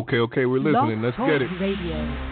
Okay, we're Blog listening. Let's Talk get it. Radio.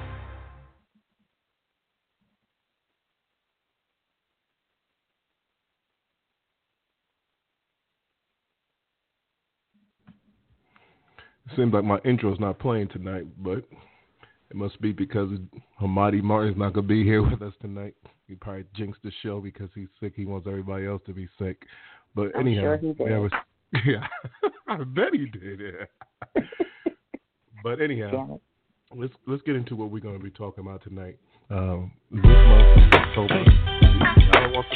It seems like my intro's not playing tonight, but it must be because Hamadi Martin's not going to be here with us tonight. He probably jinxed the show because he's sick. He wants everybody else to be sick. But I'm anyhow, sure he did. yeah, I bet he did. Yeah. But anyhow, let's get into what we're going to be talking about tonight. This month, October. I don't want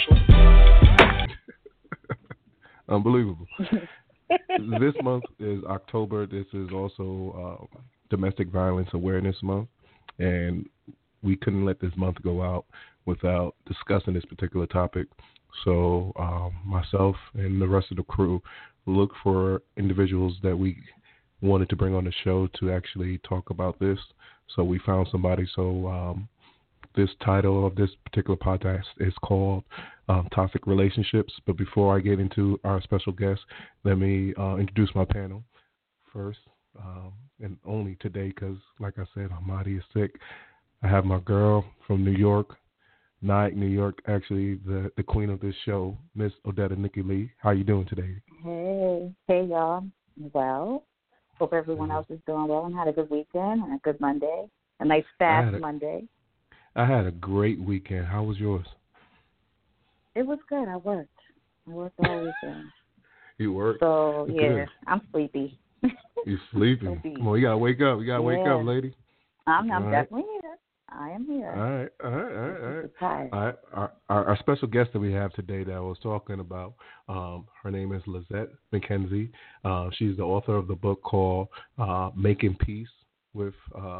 to Unbelievable. This month is October. This is also Domestic Violence Awareness Month, and we couldn't let this month go out without discussing this particular topic. So myself and the rest of the crew looked for individuals that we wanted to bring on the show to actually talk about this. So we found somebody. So this title of this particular podcast is called Toxic Relationships. But before I get into our special guest, let me introduce my panel first, and only today because, like I said, Hamadi is sick. I have my girl from New York, Nyack, New York, actually the queen of this show, Miss Odetta Nikki Lee. How you doing today? Hey, y'all. Well, hope everyone else is doing well and had a good weekend and a good Monday, a nice fast Monday. I had a great weekend. How was yours? It was good. I worked all weekend. You worked? So, yeah, good. I'm sleepy. You sleeping? Come on, you got to wake up. You got to wake up, lady. I'm definitely here. I am here. All right. Our special guest that we have today that I was talking about, her name is Lizette McKenzie. She's the author of the book called Making Peace with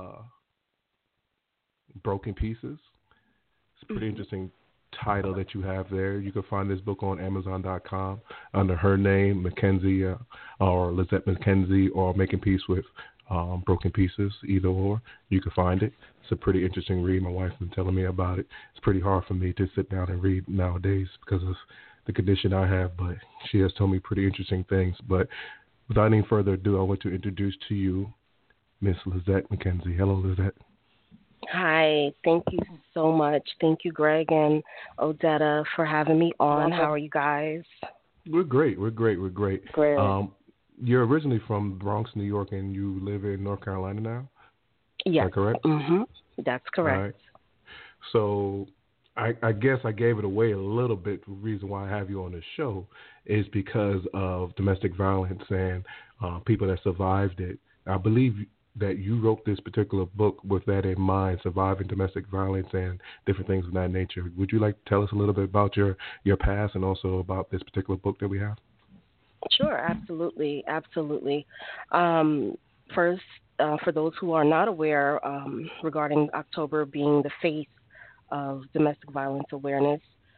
Broken Pieces. It's a pretty interesting title that you have there. You can find this book on Amazon.com under her name, Mackenzie, or Lizette McKenzie, or Making Peace with Broken Pieces, either or. You can find it. It's a pretty interesting read. My wife's been telling me about it. It's pretty hard for me to sit down and read nowadays because of the condition I have, but she has told me pretty interesting things. But without any further ado, I want to introduce to you Miss Lizette McKenzie. Hello, Lizette. Hi, thank you so much. Thank you, Greg and Odetta, for having me on. Welcome. How are you guys? We're great. Great. You're originally from Bronx, New York, and you live in North Carolina now? Yes. Is that correct? Mm-hmm. That's correct. All right. So I guess I gave it away a little bit. The reason why I have you on the show is because of domestic violence and people that survived it. I believe that you wrote this particular book with that in mind, surviving domestic violence and different things of that nature. Would you like to tell us a little bit about your past and also about this particular book that we have? Sure, absolutely. First, for those who are not aware, regarding October being the face of domestic violence awareness,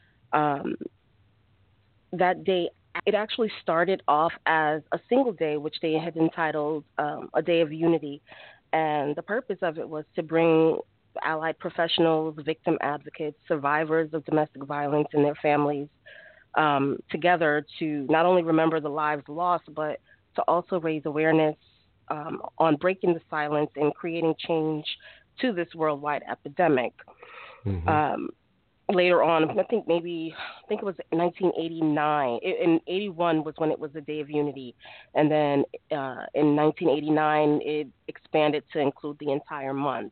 that day, it actually started off as a single day, which they had entitled A Day of Unity. And the purpose of it was to bring allied professionals, victim advocates, survivors of domestic violence and their families together to not only remember the lives lost, but to also raise awareness on breaking the silence and creating change to this worldwide epidemic. Mm-hmm. Later on, I think it was 1989. In 81 was when it was the Day of Unity. And then in 1989, it expanded to include the entire month.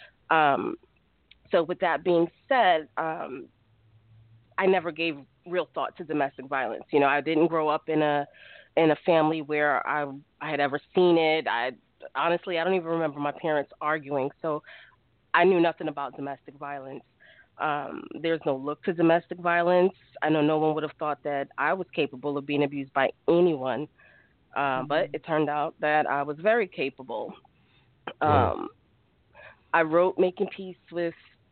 So with that being said, I never gave real thought to domestic violence. You know, I didn't grow up in a family where I had ever seen it. Honestly, I don't even remember my parents arguing. So I knew nothing about domestic violence. There's no look to domestic violence. I know no one would have thought that I was capable of being abused by anyone, but it turned out that I was very capable. I wrote Making Peace with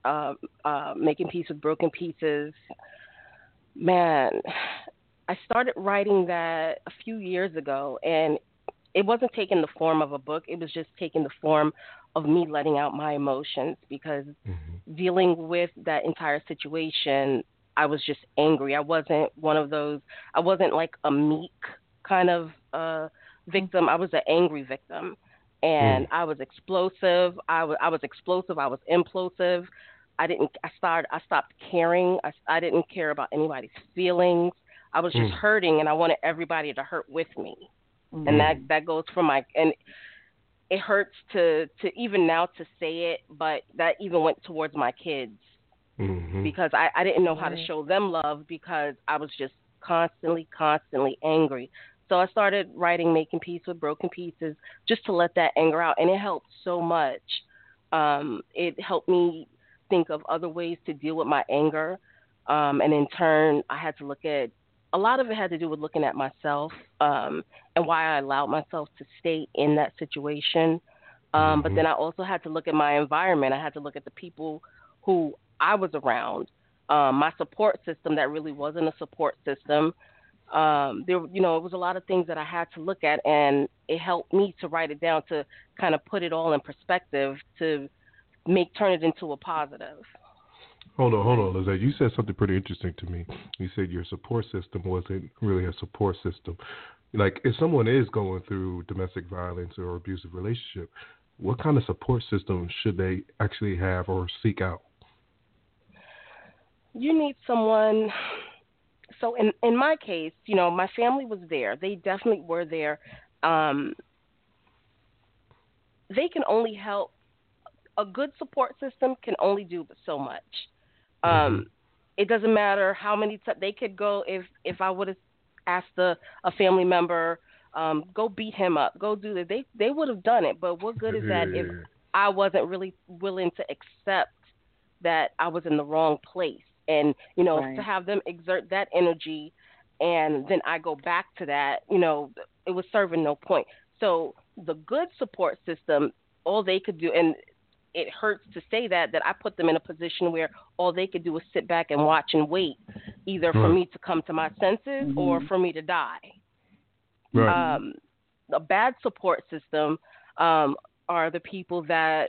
Broken Pieces. Man, I started writing that a few years ago, and it wasn't taking the form of a book. It was just taking the form of me letting out my emotions because dealing with that entire situation, I was just angry. I wasn't like a meek kind of victim. I was an angry victim. and I was explosive. I was explosive. I was implosive. I stopped caring. I didn't care about anybody's feelings. I was just hurting, and I wanted everybody to hurt with me. And that goes for and it hurts to even now to say it, but that even went towards my kids because I didn't know how to show them love because I was just constantly angry. So I started writing Making Peace with Broken Pieces just to let that anger out, and it helped so much. It helped me think of other ways to deal with my anger, and in turn, I had to look at a lot of it had to do with looking at myself and why I allowed myself to stay in that situation. But then I also had to look at my environment. I had to look at the people who I was around, my support system that really wasn't a support system. There, it was a lot of things that I had to look at, and it helped me to write it down to kind of put it all in perspective to turn it into a positive. Hold on, Lizette. You said something pretty interesting to me. You said your support system wasn't really a support system. Like, if someone is going through domestic violence or abusive relationship, what kind of support system should they actually have or seek out? You need someone. So in my case, my family was there. They definitely were there. They can only help. A good support system can only do so much. It doesn't matter how many times they could go. If I would have asked a family member, go beat him up, go do that, they would have done it. But what good is that if I wasn't really willing to accept that I was in the wrong place, and to have them exert that energy, and then I go back to that, it was serving no point. So the good support system, all they could do, and it hurts to say that I put them in a position where all they could do was sit back and watch and wait, either for me to come to my senses or for me to die. Right. A bad support system are the people that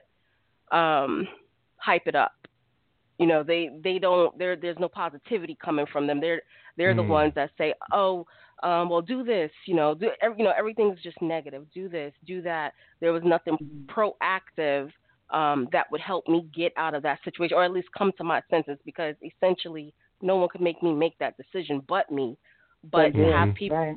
hype it up. They don't. There's no positivity coming from them. They're the ones that say, well, do this. Everything's just negative. Do this, do that. There was nothing proactive that would help me get out of that situation, or at least come to my senses, because essentially no one could make me make that decision but me. But to have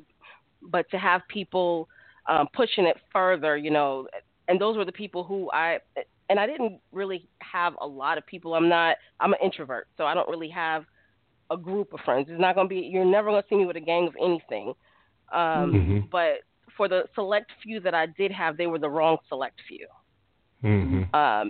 people, pushing it further, and those were the people who I didn't really have a lot of people. I'm an introvert, so I don't really have a group of friends. It's not going to be, you're never going to see me with a gang of anything. But for the select few that I did have, they were the wrong select few. And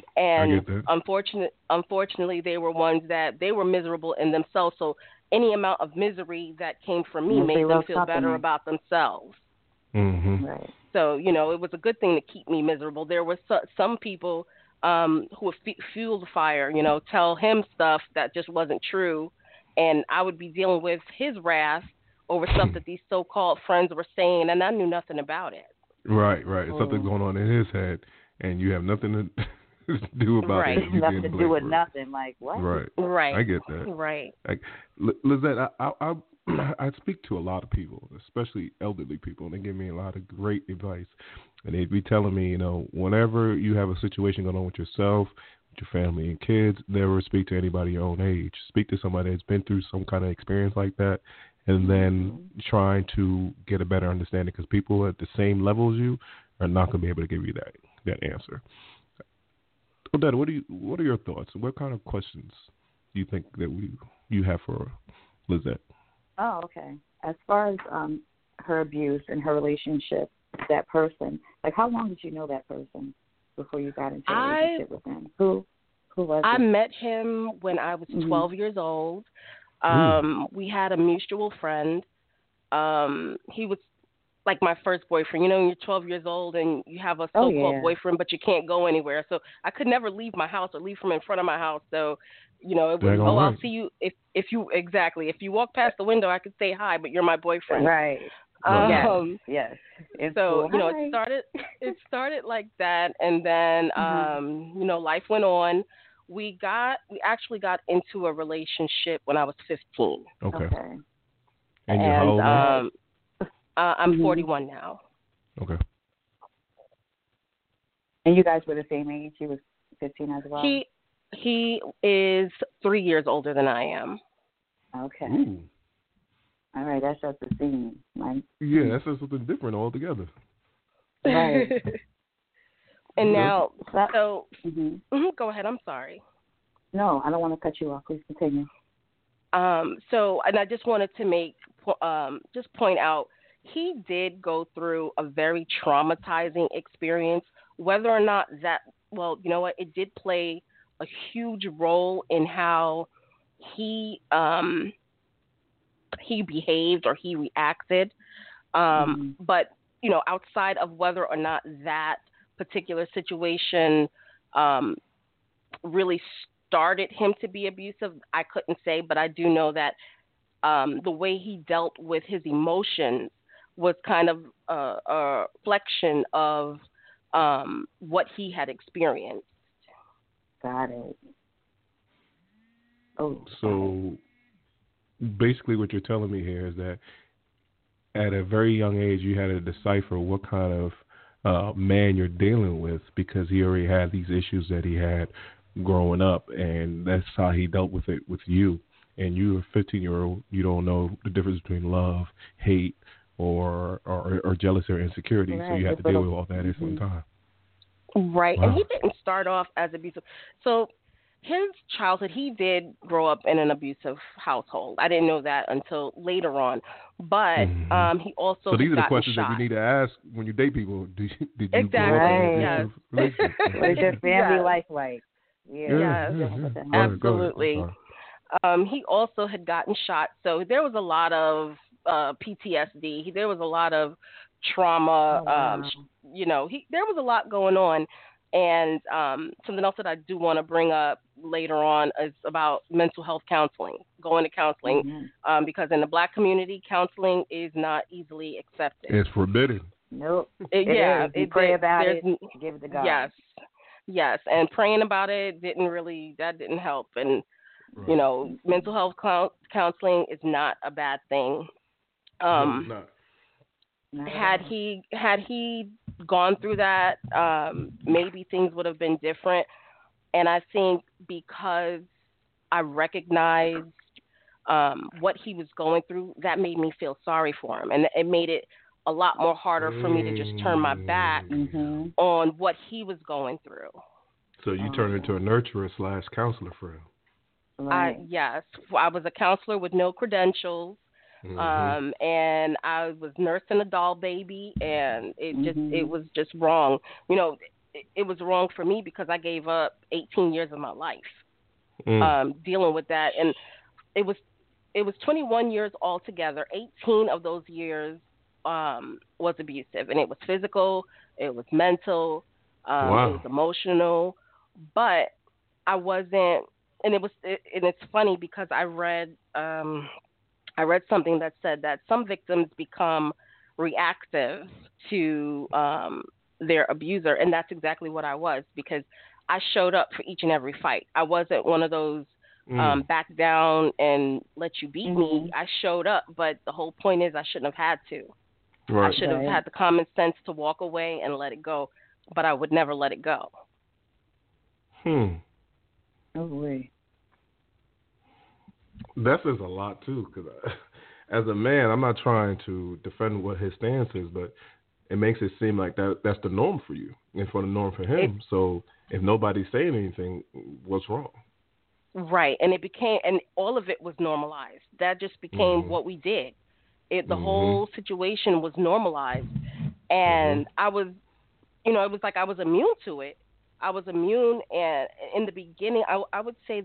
unfortunately, they were ones that they were miserable in themselves. So any amount of misery that came from me made them feel better about themselves. Right. So, it was a good thing to keep me miserable. There were some people who would fuel the fire, tell him stuff that just wasn't true. And I would be dealing with his wrath over stuff that these so-called friends were saying, and I knew nothing about it. Right. Something's going on in his head, and you have nothing to do about it. Nothing to do with nothing. Like, what? Right. I get that. Right. Like, Lizette, I speak to a lot of people, especially elderly people, and they give me a lot of great advice. And they'd be telling me, whenever you have a situation going on with yourself, with your family and kids, never speak to anybody your own age. Speak to somebody that's been through some kind of experience like that, and then trying to get a better understanding, because people at the same level as you are not going to be able to give you that answer. Odetta, what are your thoughts? What kind of questions do you think that you have for Lizette? Oh, okay. As far as her abuse and her relationship with that person, like, how long did you know that person before you got into a relationship with him? Who was I it? met him when I was 12 years old. We had a mutual friend. He was like my first boyfriend. When you're 12 years old and you have a so-called boyfriend, but you can't go anywhere. So I could never leave my house or leave from in front of my house. So, it was, I'll see you if you walk past the window, I could say hi, but you're my boyfriend. Right. Yes. So, cool. it started like that, and then life went on. We actually got into a relationship when I was 15. Okay. And you're how old now? I'm 41 now. Okay. And you guys were the same age? He was 15 as well? He is 3 years older than I am. Okay. Ooh. All right, that sets the scene. Yeah, that says something different altogether. Right. And now, go ahead. I'm sorry. No, I don't want to cut you off. Please continue. And I just wanted to just point out, he did go through a very traumatizing experience. Whether or not that, well, you know what, it did play a huge role in how he behaved or he reacted. But, you know, outside of whether or not that particular situation really started him to be abusive, I couldn't say, but I do know that the way he dealt with his emotions was kind of a reflection of what he had experienced. Got it. Oh, so basically what you're telling me here is that at a very young age you had to decipher what kind of man you're dealing with, because he already had these issues that he had growing up, and that's how he dealt with it with you. And you're a 15-year-old, you don't know the difference between love, hate, or jealousy or insecurity, right. So you have to deal with all that at one time. Right, wow. And he didn't start off as abusive. So his childhood, he did grow up in an abusive household. I didn't know that until later on. But he also so these are the questions shot. that we need to ask when you date people. Did you exactly. grow up in an abusive relationship? What is your family life like? Yeah. Absolutely. He also had gotten shot, so there was a lot of PTSD. There was a lot of trauma. You know, there was a lot going on. And something else that I do want to bring up later on is about mental health counseling, going to counseling, because in the Black community, counseling is not easily accepted. It's forbidden. Nope. You pray about it, give it to God. Yes, and praying about it didn't help. And, you know, mental health counseling is not a bad thing. No, it's not. Had he gone through that, maybe things would have been different. And I think because I recognized what he was going through, that made me feel sorry for him, and it made it a lot more harder for me to just turn my back on what he was going through. So you turned into a nurturer / counselor for him. Right. Yes, I was a counselor with no credentials. And I was nursing a doll baby, and it was just wrong. You know, it was wrong for me because I gave up 18 years of my life dealing with that, and it was 21 years altogether. 18 of those years was abusive, and it was physical, it was mental, it was emotional, but I wasn't. And it's funny because I read something that said that some victims become reactive to their abuser, and that's exactly what I was, because I showed up for each and every fight. I wasn't one of those back down and let you beat me. I showed up, but the whole point is I shouldn't have had to. Right. I should have had the common sense to walk away and let it go, but I would never let it go. Oh, boy. That says a lot, too, because as a man, I'm not trying to defend what his stance is, but it makes it seem like that's the norm for you and for the norm for him. So if nobody's saying anything, what's wrong? Right, and all of it was normalized. That just became what we did. The whole situation was normalized, and I was, it was like I was immune to it. I was immune, and in the beginning, I would say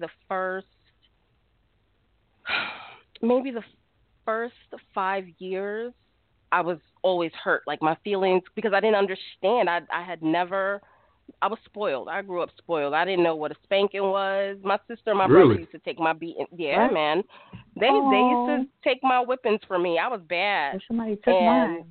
maybe the first 5 years, I was always hurt, like my feelings, because I didn't understand. I was spoiled. I grew up spoiled. I didn't know what a spanking was. My sister and my brother used to take my beating. Yeah, man. They used to take my whippings from me. I was bad. Well, somebody took mine.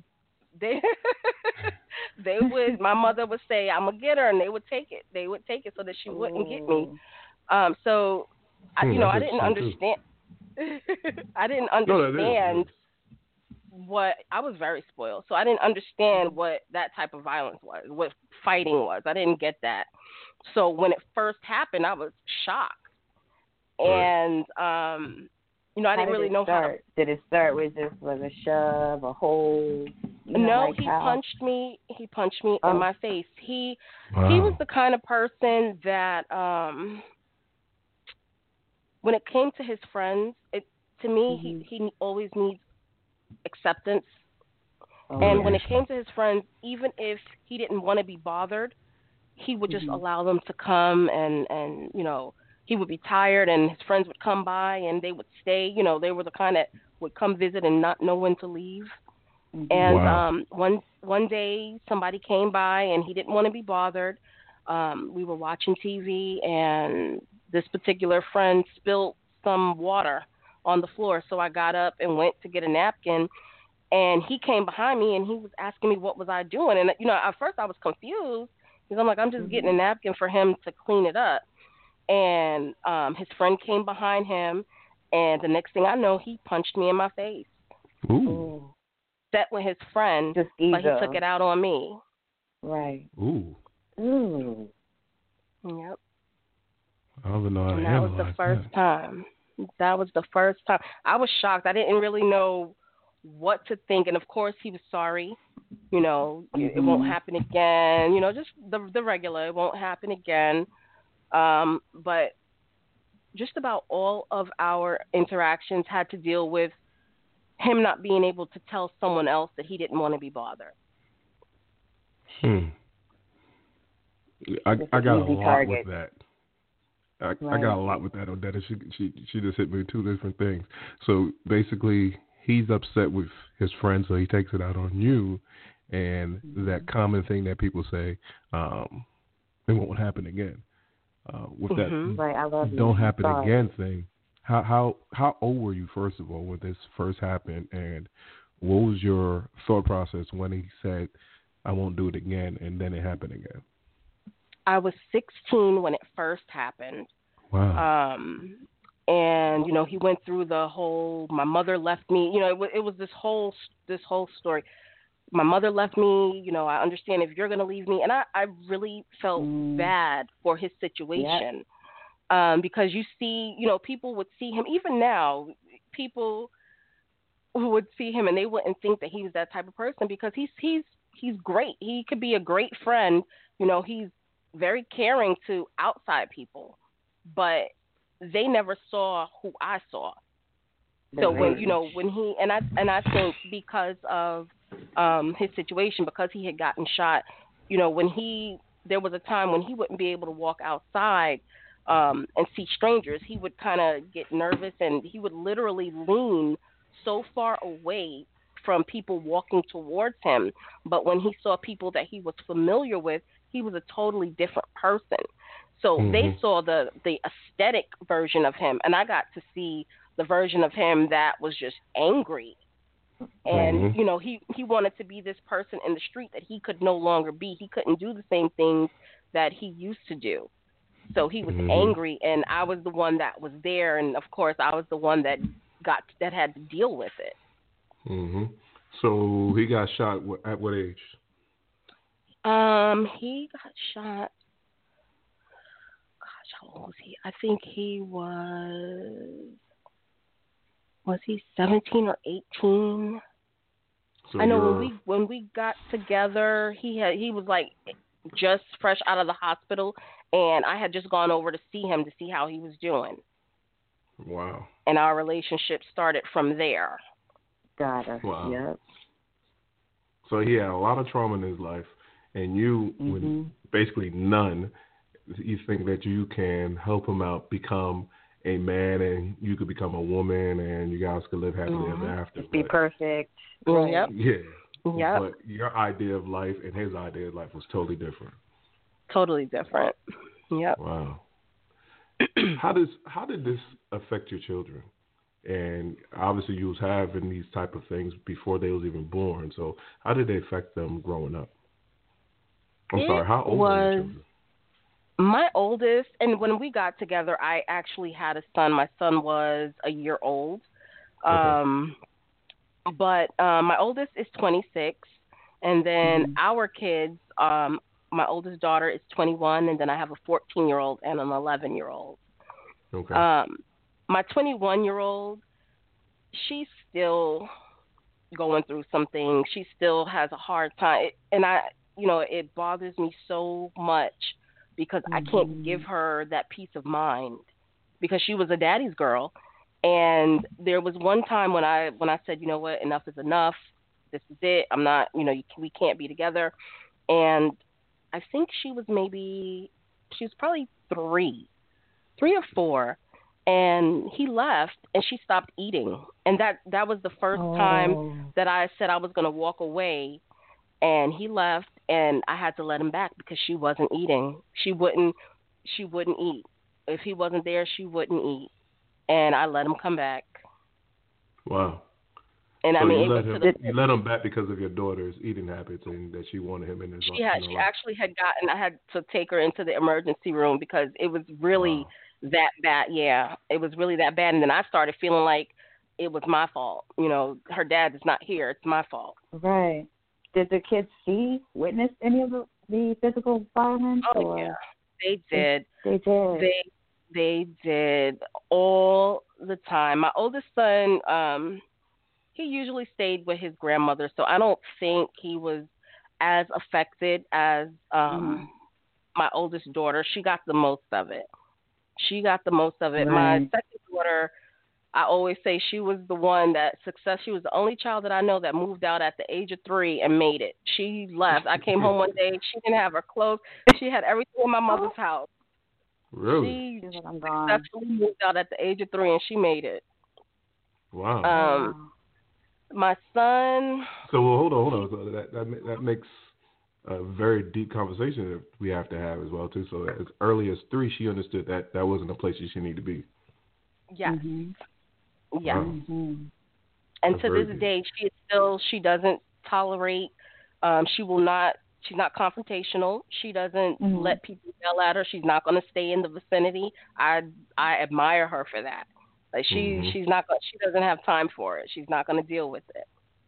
They would. My mother would say, "I'm gonna get her," and they would take it. They would take it so that she wouldn't get me. So, I didn't understand. I didn't understand I was very spoiled, so I didn't understand what that type of violence was, what fighting was. I didn't get that. So when it first happened, I was shocked, and I didn't really know how. Did it start with just a shove, a hold? No, he punched me. He punched me in my face. He was the kind of person that when it came to his friends, to me he always needs acceptance. And when it came to his friends, even if he didn't want to be bothered, he would just allow them to come, and he would be tired and his friends would come by and they would stay. They were the kind that would come visit and not know when to leave. And one day somebody came by and he didn't want to be bothered. We were watching TV and this particular friend spilled some water on the floor. So I got up and went to get a napkin, and he came behind me and he was asking me what was I doing. And, at first I was confused because I'm like, I'm just getting a napkin for him to clean it up. And his friend came behind him, and the next thing I know, he punched me in my face. Ooh. Set with his friend, but he took it out on me. Right. Ooh. Yep. I don't know how to that was the first time. That was the first time. I was shocked. I didn't really know what to think. And, of course, he was sorry. It won't happen again. Just the regular. It won't happen again. But just about all of our interactions had to deal with him not being able to tell someone else that he didn't want to be bothered. I got a lot with that. I got a lot with that, Odetta. She just hit me with two different things. So basically, he's upset with his friend, so he takes it out on you, and that common thing that people say, it won't happen again. With that, right, I love don't happen again thing. How old were you, first of all, when this first happened, and what was your thought process when he said, "I won't do it again," and then it happened again? I was 16 when it first happened. Wow. And he went through the whole. My mother left me. It was this whole story. My mother left me. I understand if you're going to leave me, and I really felt bad for his situation. Yep. Because you see, people would see him, even now, people who would see him and they wouldn't think that he was that type of person because he's great. He could be a great friend. He's very caring to outside people, but they never saw who I saw. So when he and I think because of his situation, because he had gotten shot, there was a time when he wouldn't be able to walk outside and see strangers. He would kind of get nervous, and he would literally lean so far away from people walking towards him. But when he saw people that he was familiar with, he was a totally different person. So they saw the aesthetic version of him, and I got to see the version of him that was just angry. And, he wanted to be this person in the street that he could no longer be. He couldn't do the same things that he used to do. So he was angry, and I was the one that was there, and of course I was the one that had to deal with it. So he got shot at what age? He got shot. Gosh, how old was he? I think he was he 17 or 18? So I know when we got together, he was like just fresh out of the hospital, and I had just gone over to see him to see how he was doing. Wow. And our relationship started from there. Got it. Wow. Yep. So he had a lot of trauma in his life, and you, with basically none, you think that you can help him out, become a man, and you could become a woman, and you guys could live happily ever after. Be perfect. Right. Yep. Yeah. Yep. But your idea of life and his idea of life was totally different. Totally different. Yep. Wow. How did this affect your children? And obviously you was having these type of things before they was even born. So how did they affect them growing up? How old were your children? My oldest, and when we got together, I actually had a son. My son was a year old. Okay. But my oldest is 26, and then our kids, my oldest daughter is 21, and then I have a 14-year-old and an 11-year-old. Okay. My 21-year-old, she's still going through some things. She still has a hard time, and it bothers me so much because I can't give her that peace of mind because she was a daddy's girl. And there was one time when I said, you know what, enough is enough. This is it. I'm not, we can't be together. And I think she was probably three or four. And he left and she stopped eating. And that was the first time that I said I was going to walk away. And he left and I had to let him back because she wasn't eating. She wouldn't eat. If he wasn't there, she wouldn't eat. And I let him come back. Wow. And so you let him back because of your daughter's eating habits and that she wanted him in his life. She actually I had to take her into the emergency room because it was really that bad. Yeah, it was really that bad. And then I started feeling like it was my fault. Her dad is not here. It's my fault. Right. Did the kids witness any of the physical violence? Oh, yeah. They did. They did. They did all the time. My oldest son, he usually stayed with his grandmother, so I don't think he was as affected as my oldest daughter. She got the most of it. Right. My second daughter, I always say she was the one she was the only child that I know that moved out at the age of 3 and made it. She left. I came home one day. She didn't have her clothes. She had everything in my mother's house. Really? She successfully moved out at the age of 3 and she made it. Wow. My son. So hold on. So that makes a very deep conversation that we have to have as well too. So as early as 3, she understood that wasn't a place she needed to be. Yes. Yes. Wow. And That's to this deep. day, she doesn't tolerate. She's not confrontational. She doesn't let people yell at her. She's not going to stay in the vicinity. I admire her for that. Like she's not. She doesn't have time for it. She's not going to deal with it.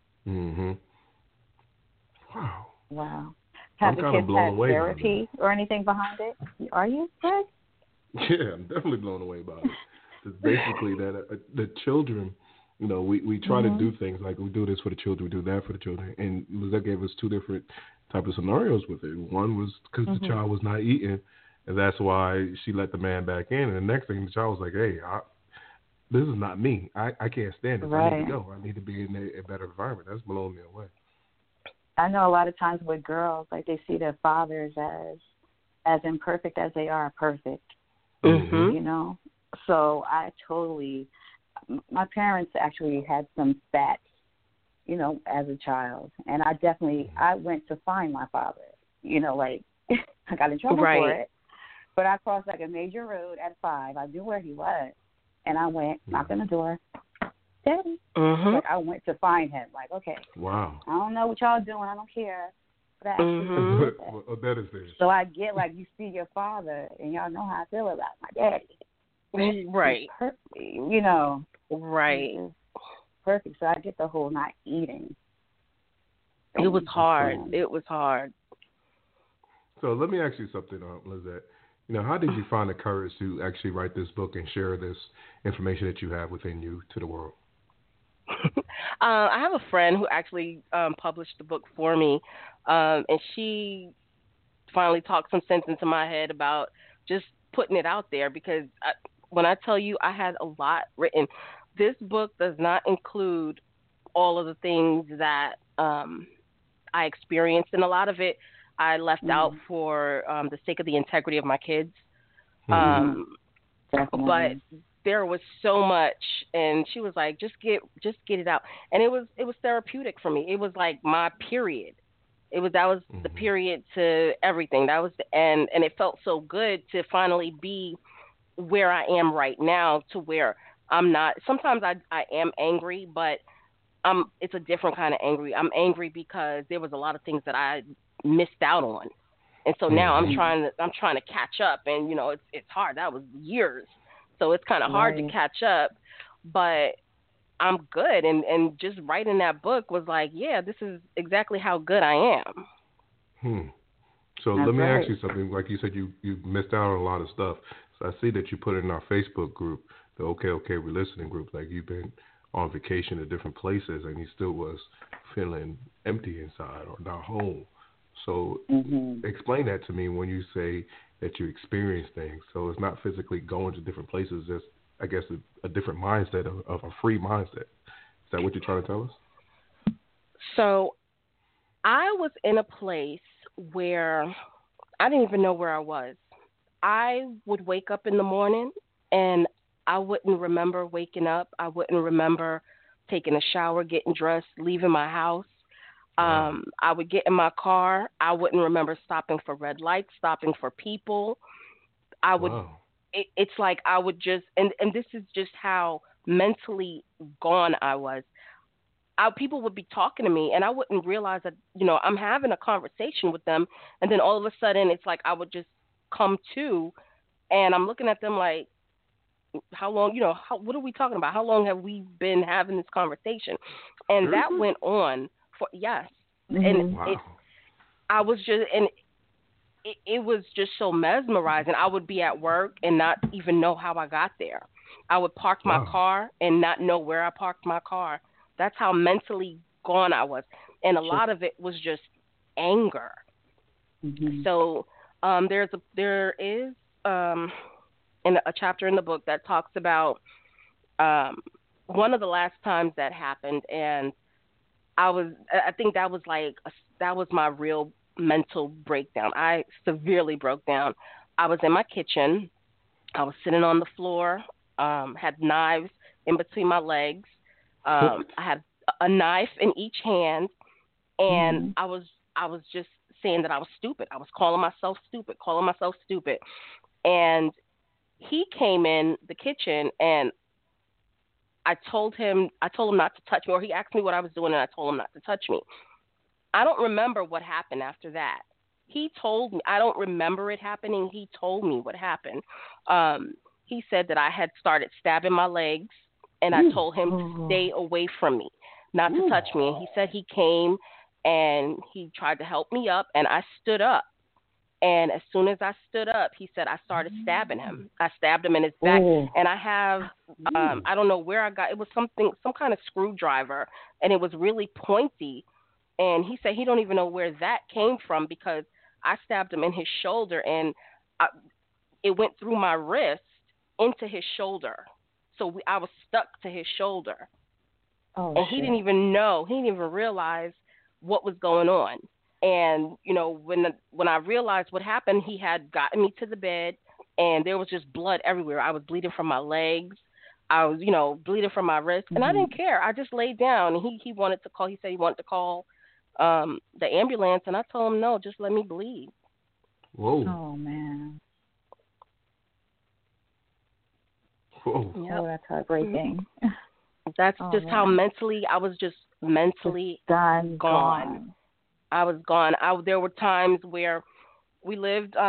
Wow. I'm Have the kind of kids blown had away therapy or anything behind it? Are you, Greg? Yeah, I'm definitely blown away by it. It's basically that the children, we try to do things like we do this for the children, we do that for the children, and Lizette gave us 2 different type of scenarios with it. One was because the child was not eating, and that's why she let the man back in. And the next thing, the child was like, "Hey, this is not me. I can't stand this. Right. I need to go. I need to be in a better environment." That's blowing me away. I know a lot of times with girls, like they see their fathers as imperfect as they are perfect. So my parents actually had some spats, as a child, and I went to find my father, I got in trouble for it, but I crossed like a major road at 5. I knew where he was, and I went, knocked on the door, Daddy. Like I went to find him, like, okay. Wow. I don't know what y'all doing, I don't care. But I actually that is there. So I get like you see your father, and y'all know how I feel about my daddy. Right. Right. Perfect. So I get the whole not eating. It was hard. It was hard. So let me ask you something, Lizette. How did you find the courage to actually write this book and share this information that you have within you to the world? I have a friend who actually published the book for me, and she finally talked some sense into my head about just putting it out there because when I tell you I had a lot written, this book does not include all of the things that I experienced, and a lot of it I left out for the sake of the integrity of my kids. But there was so much, and she was like, just get it out. And it was therapeutic for me. It was like my period. That was the period to everything. That was the end, and it felt so good to finally be where I am right now, to where I'm not. Sometimes I am angry, but it's a different kind of angry. I'm angry because there was a lot of things that I missed out on, and so now I'm trying to catch up. And it's hard. That was years, so it's kind of hard to catch up. But I'm good. And just writing that book was like, yeah, this is exactly how good I am. Hmm. So That's let me right. ask you something. Like you said, you missed out on a lot of stuff. So I see that you put in our Facebook group, the OK We're Listening group, like you've been on vacation to different places, and you still was feeling empty inside or not home. So Mhm. explain that to me when you say that you experience things. So it's not physically going to different places. It's, I guess, a different mindset of a free mindset. Is that what you're trying to tell us? So I was in a place where I didn't even know where I was. I would wake up in the morning and I wouldn't remember waking up. I wouldn't remember taking a shower, getting dressed, leaving my house. Wow. I would get in my car. I wouldn't remember stopping for red lights, stopping for people. I would. Wow. It's like I would just, and this is just how mentally gone I was. People would be talking to me, and I wouldn't realize that I'm having a conversation with them, and then all of a sudden it's like I would just come to, and I'm looking at them like, how long, what are we talking about? How long have we been having this conversation? And that Seriously? went on for, yes. And Mhm. Wow. I was just, and it was just so mesmerizing. I would be at work and not even know how I got there. I would park my Wow. car and not know where I parked my car. That's how mentally gone I was. And a Sure. lot of it was just anger. Mhm. So there is in a chapter in the book that talks about um, one of the last times that happened, and I think that was that was my real mental breakdown. I severely broke down. I was in my kitchen. I was sitting on the floor. Had knives in between my legs. What? I had a knife in each hand, and Mhm. I was just saying that I was stupid. I was calling myself stupid. And he came in the kitchen, and I told him not to touch me, or he asked me what I was doing, and I told him not to touch me. I don't remember what happened after that. He told me, I don't remember it happening. He told me what happened. Um, he said that I had started stabbing my legs, and I Ooh. told him to Oh. stay away from me, not to Ooh. touch me. And he said he came and he tried to help me up, and I stood up. And as soon as I stood up, he said I started stabbing him. I stabbed him in his back, Oh. and I have Ooh. I don't know where I got it was some kind of screwdriver, and it was really pointy. And he said he don't even know where that came from because I stabbed him in his shoulder, and I, it went through my wrist into his shoulder. So I was stuck to his shoulder, Oh and he didn't shit. even know. He didn't even realize what was going on. And when I realized what happened, he had gotten me to the bed, and there was just blood everywhere. I was bleeding from my legs. I was, bleeding from my wrist, and I Mhm. didn't care. I just laid down, and he wanted to call. He said he wanted to call the ambulance, and I told him no, just let me bleed. Whoa. Oh man. Whoa. Yep. Oh, that's heartbreaking. That's Oh just how man. mentally I was just Just mentally done, gone. gone. I was gone. There were times where we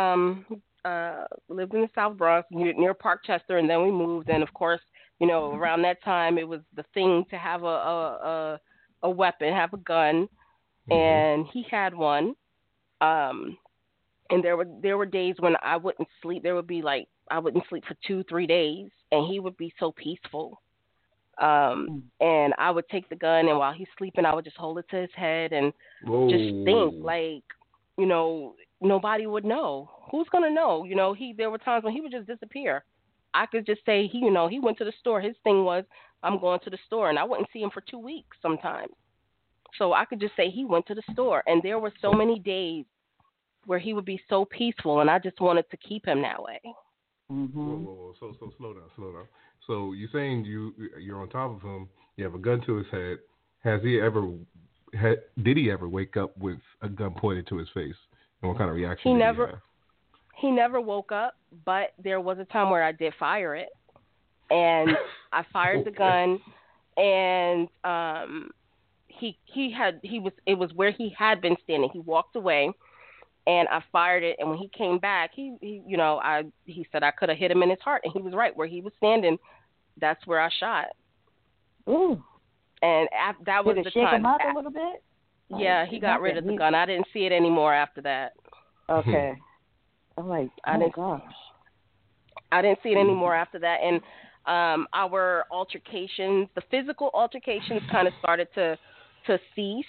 lived in the South Bronx near Parkchester, and then we moved. And of course, around that time it was the thing to have a weapon, have a gun, Mhm. and he had one. Um, and there were days when I wouldn't sleep. There would be like I wouldn't sleep for 2 3 days, and he would be so peaceful. Mm. And I would take the gun, and while he's sleeping, I would just hold it to his head and just think Whoa. like, nobody would know. Who's gonna know? There were times when he would just disappear. I could just say he went to the store. His thing was I'm going to the store, and I wouldn't see him for 2 weeks sometimes. So I could just say he went to the store, and there were so So many days where he would be so peaceful, and I just wanted to keep him that way. whoa, Mhm. whoa, whoa. So slow down, slow down. So you're saying you're on top of him. You have a gun to his head. Has he ever did he ever wake up with a gun pointed to his face? And what kind of reaction He did he never have? he never woke up, but there was a time where I did fire it, and I fired the Okay. gun, and he was it was where he had been standing. He walked away, and I fired it, and when he came back, he said I could have hit him in his heart, and he was right where he was standing. That's where I shot. Ooh. And that was Did it the shake time. him up a little bit? Yeah, he got rid of the gun. I didn't see it anymore after that. Okay. I'm like, gosh. I didn't see it anymore after that. And our altercations, the physical altercations, kind of started to cease.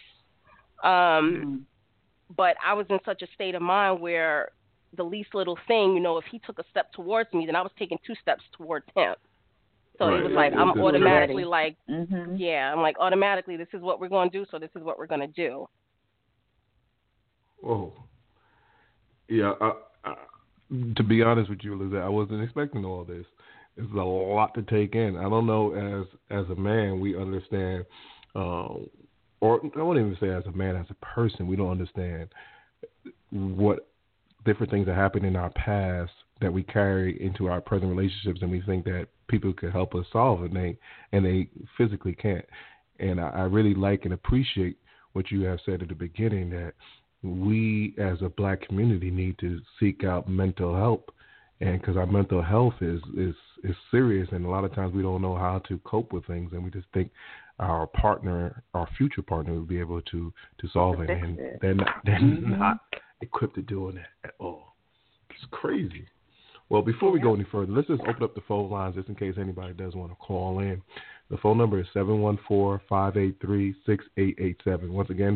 But I was in such a state of mind where the least little thing, you know, if he took a step towards me, then I was taking 2 steps towards him. So it was like I'm automatically like, I'm like automatically, this is what we're going to do, so this is what we're going to do. Whoa. Yeah, to be honest with you, Lizette, I wasn't expecting all this. It's a lot to take in. I don't know, as a man, we understand, or I won't even say as a man, as a person, we don't understand what different things that happened in our past that we carry into our present relationships, and we think that people could help us solve it, and they physically can't. And I really like and appreciate what you have said at the beginning, that we as a black community need to seek out mental help, and because our mental health is serious, and a lot of times we don't know how to cope with things, and we just think our future partner will be able to solve it, and they're not equipped to doing that at all. It's crazy. Well, before we go any further, let's just open up the phone lines just in case anybody does want to call in. The phone number is 714-583-6887. Once again,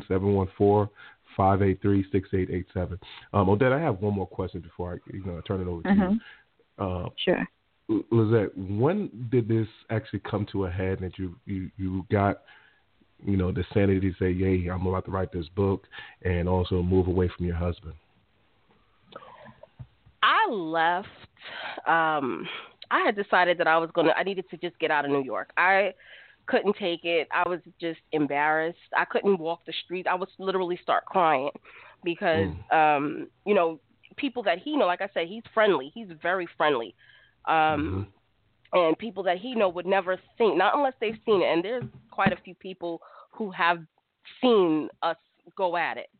714-583-6887. Odette, I have one more question before I turn it over to you. Sure. Lizette, when did this actually come to a head that you got, the sanity to say, yay, I'm about to write this book and also move away from your husband? I left. I had decided that I needed to just get out of New York. I couldn't take it. I was just embarrassed. I couldn't walk the streets. I would literally start crying because, people that he know, like I said, he's friendly. He's very friendly. And people that he know would never think, not unless they've seen it. And there's quite a few people who have seen us go at it.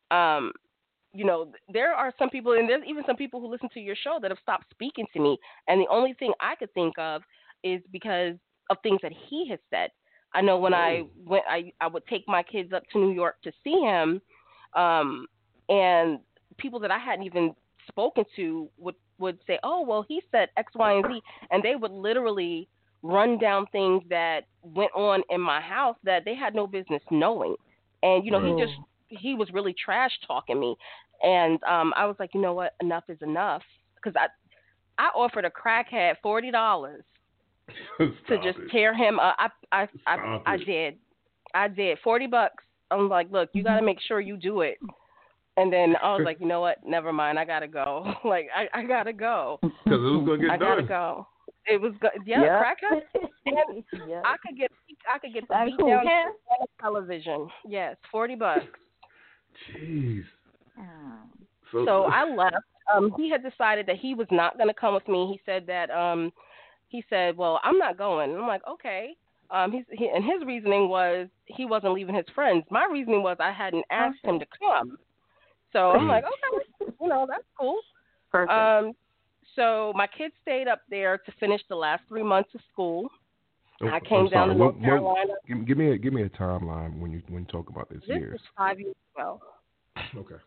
There are some people, and there's even some people who listen to your show that have stopped speaking to me. And the only thing I could think of is because of things that he has said. I know when I went, I would take my kids up to New York to see him, and people that I hadn't even spoken to would say, oh, well, he said X, Y, and Z. And they would literally run down things that went on in my house that they had no business knowing. And, he was really trash talking me. And I was like, you know what? Enough is enough. Because I offered a crackhead $40 to just tear him up. I did. $40. I'm like, look, you got to make sure you do it. And then I was like, you know what? Never mind. I got to go. Like, I got to go. Because it was going to get done. I got to go. It was good. Yeah, crackhead. Yeah. I could get beat down on television. Yes, $40. Jeez. So I left. He had decided that he was not going to come with me. He said that well, I'm not going. And I'm like, okay. And his reasoning was he wasn't leaving his friends. My reasoning was I hadn't asked him to come. So I'm like, okay, that's cool. Perfect. So my kids stayed up there to finish the last 3 months of school. I came down to North Carolina. Give me a timeline when you talk about this years. This is 5 years ago. Okay.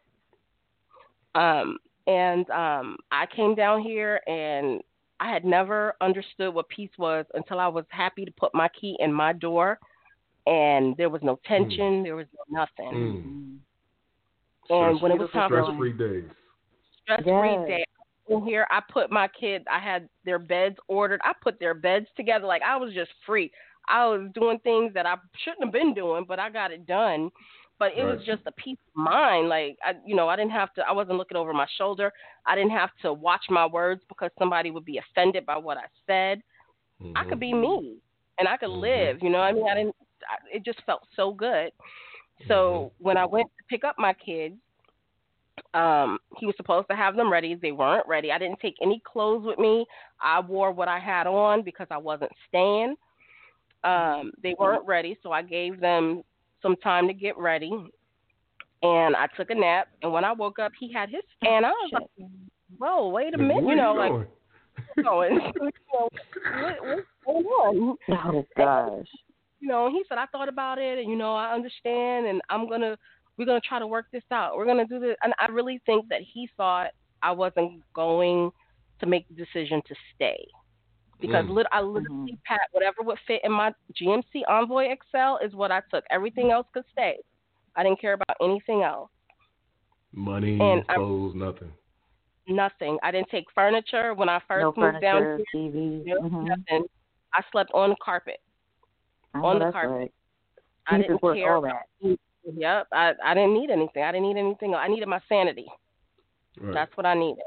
And I came down here, and I had never understood what peace was until I was happy to put my key in my door, and there was no tension, there was no nothing. And when it was time for stress-free days. Stress-free days. In here, I put my kids, I had their beds ordered. I put their beds together. Like, I was just free. I was doing things that I shouldn't have been doing, but I got it done. But it was just a peace of mind. Like, I didn't have to, I wasn't looking over my shoulder. I didn't have to watch my words because somebody would be offended by what I said. I could be me, and I could live, it just felt so good. So when I went to pick up my kids, he was supposed to have them ready. They weren't ready. I didn't take any clothes with me. I wore what I had on because I wasn't staying. They weren't ready, so I gave them some time to get ready. And I took a nap. And when I woke up, he had his. And I was like, "Whoa, wait a minute!" What's going on? Oh gosh. he said, I thought about it, and I understand, and we're gonna try to work this out. We're gonna do this, and I really think that he thought I wasn't going to make the decision to stay because I literally pat whatever would fit in my GMC Envoy XL is what I took. Everything else could stay. I didn't care about anything else. Money, and clothes, nothing. Nothing. I didn't take furniture when I first No moved down furniture, here. TV. Nothing. I slept on the carpet. Oh, On the that's carpet. right. I Jesus didn't worth care. all that. Yep. I didn't need anything. I didn't need anything. I needed my sanity. Right. That's what I needed.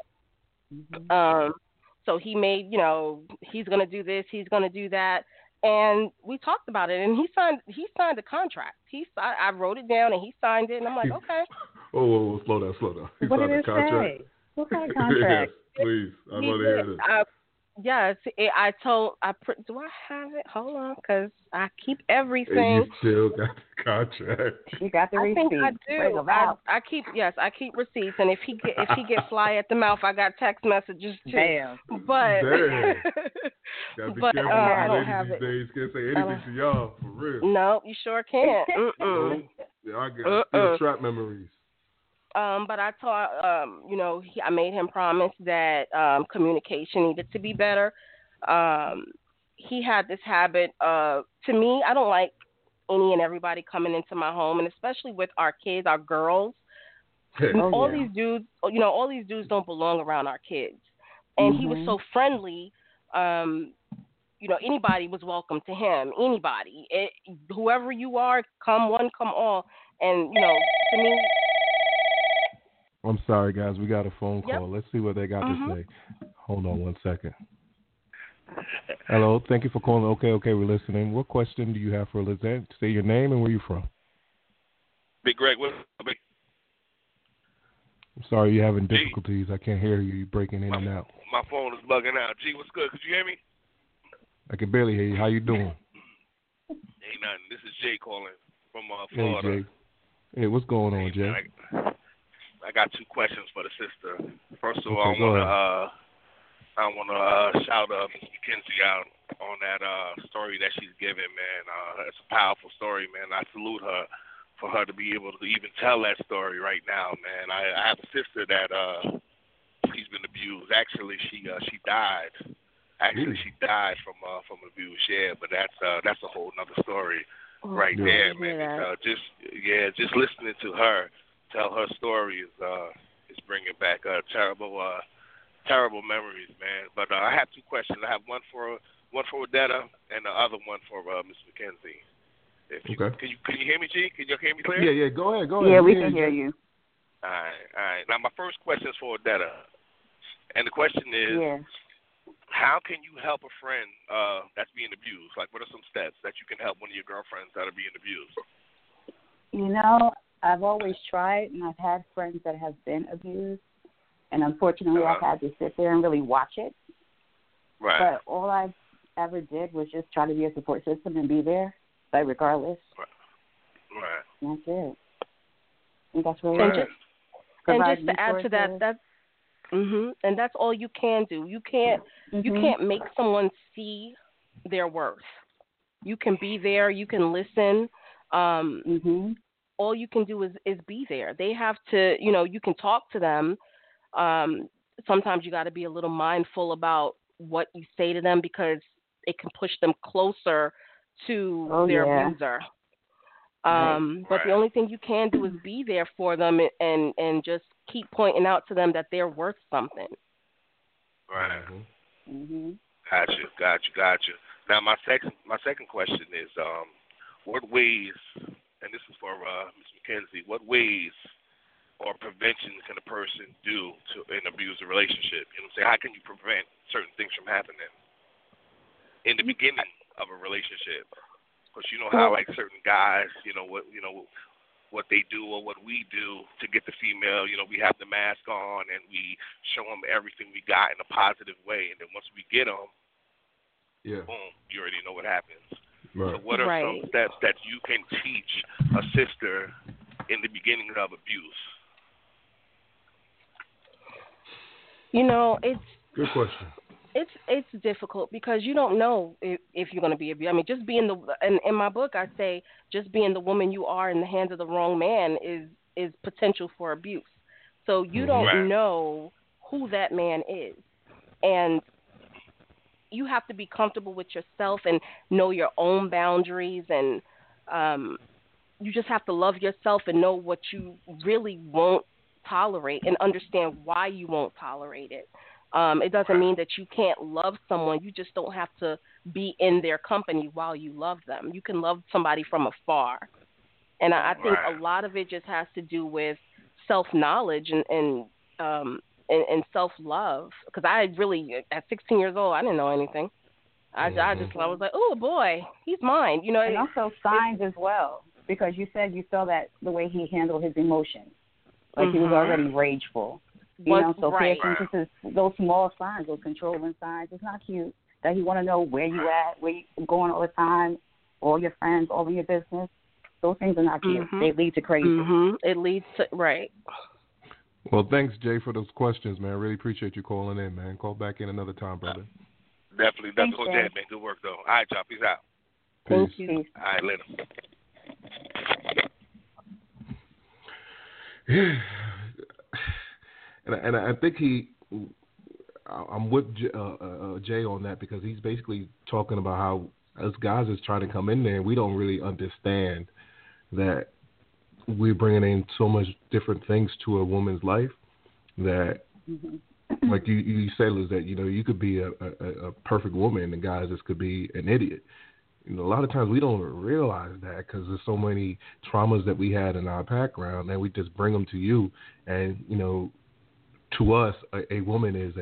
So he made, he's gonna do this, he's gonna do that, and we talked about it, and he signed a contract. I wrote it down, and he signed it, and I'm like, okay. Oh, slow down. He what signed did a it contract. say? What kind of contract? Yes, please. I'd love to hear this. Yes, do I have it? Hold on, because I keep everything. And you still got the contract. You got the receipts. I think I do. Bring them out. I keep receipts, and if he get fly at the mouth, I got text messages too. Damn. But Damn. Gotta be careful. I don't Ladies have these it. days can't say anything to y'all for real. No, you sure can't. Yeah, I got still trap memories. But I taught, I made him promise that communication needed to be better. He had this habit of, to me, I don't like any and everybody coming into my home, and especially with our kids, our girls. These dudes, all these dudes don't belong around our kids. And he was so friendly. Anybody was welcome to him. Anybody, whoever you are, come one, come all. And to me. I'm sorry, guys. We got a phone call. Yep. Let's see what they got to say. Hold on 1 second. Hello. Thank you for calling. Okay, we're listening. What question do you have for Lizette? Say your name and where you from. Big Greg, what's up, Big? I'm sorry you're having difficulties. I can't hear you. You're breaking in and out. My phone is bugging out. G, what's good? Could you hear me? I can barely hear you. How you doing? Ain't nothing. This is Jay calling from Florida. Hey, Jay. Hey, what's going on, Jay? I got two questions for the sister. First of all, I want to shout Mackenzie out on that story that she's given, man. It's a powerful story, man. I salute her for her to be able to even tell that story right now, man. I have a sister that she's been abused. Actually, she died. Actually, she died from abuse. Yeah, but that's a whole nother story right there, man. Just listening to her tell her story is bringing back terrible memories, man. But I have two questions. I have one for Odetta and the other one for Miss Mackenzie. Okay. Can you hear me, G? Can you hear me clear? Yeah. Go ahead. Yeah, we can hear you. All right. Now my first question is for Odetta, and the question is, how can you help a friend that's being abused? Like, what are some steps that you can help one of your girlfriends that are being abused? I've always tried, and I've had friends that have been abused, and unfortunately I've had to sit there and really watch it. Right. But all I ever did was just try to be a support system and be there, but regardless. Right. That's it. I think that's really it. And just to resources. add to that, and that's all you can do. You can't make someone see their worth. You can be there. You can listen. All you can do is be there. They have to, you can talk to them. Sometimes you got to be a little mindful about what you say to them because it can push them closer to their abuser. But the only thing you can do is be there for them and just keep pointing out to them that they're worth something. Right. Gotcha. Now my second question is, what ways, and this is for Ms. Mackenzie, what ways or prevention can a person do to an abusive relationship? You know what I'm saying? How can you prevent certain things from happening in the beginning of a relationship? Because you know how like certain guys, what they do or what we do to get the female, we have the mask on and we show them everything we got in a positive way, and then once we get them, boom, you already know what happens. Right. So what are some steps that you can teach a sister in the beginning of abuse? It's good question. It's difficult because you don't know if you're going to be abused. I mean, just being in my book I say just being the woman you are in the hands of the wrong man is potential for abuse. So you don't know who that man is, and you have to be comfortable with yourself and know your own boundaries, and you just have to love yourself and know what you really won't tolerate and understand why you won't tolerate it. It doesn't mean that you can't love someone. You just don't have to be in their company while you love them. You can love somebody from afar. And I think a lot of it just has to do with self-knowledge and self-love. Because I really, at 16 years old, I didn't know anything. I was like, oh, boy, he's mine. You know, and also signs as well. Because you said you saw that the way he handled his emotions. Like he was already rageful. You know, so pay attention to those small signs, those controlling signs. It's not cute that he want to know where you at, where you going all the time, all your friends, all of your business. Those things are not cute. They lead to crazy. It leads to, Well, thanks, Jay, for those questions, man. I really appreciate you calling in, man. Call back in another time, brother. Definitely. Go ahead, man. Good work, though. All right, y'all. Peace out. Thank you. All right, later. Yeah. And I think I'm with Jay on that because he's basically talking about how us guys is trying to come in there and we don't really understand that we're bringing in so much different things to a woman's life that, like you said, Liz, that, you know, you could be a perfect woman and guys just could be an idiot. You know, a lot of times we don't realize that because there's so many traumas that we had in our background and we just bring them to you. And, you know, to us, a woman is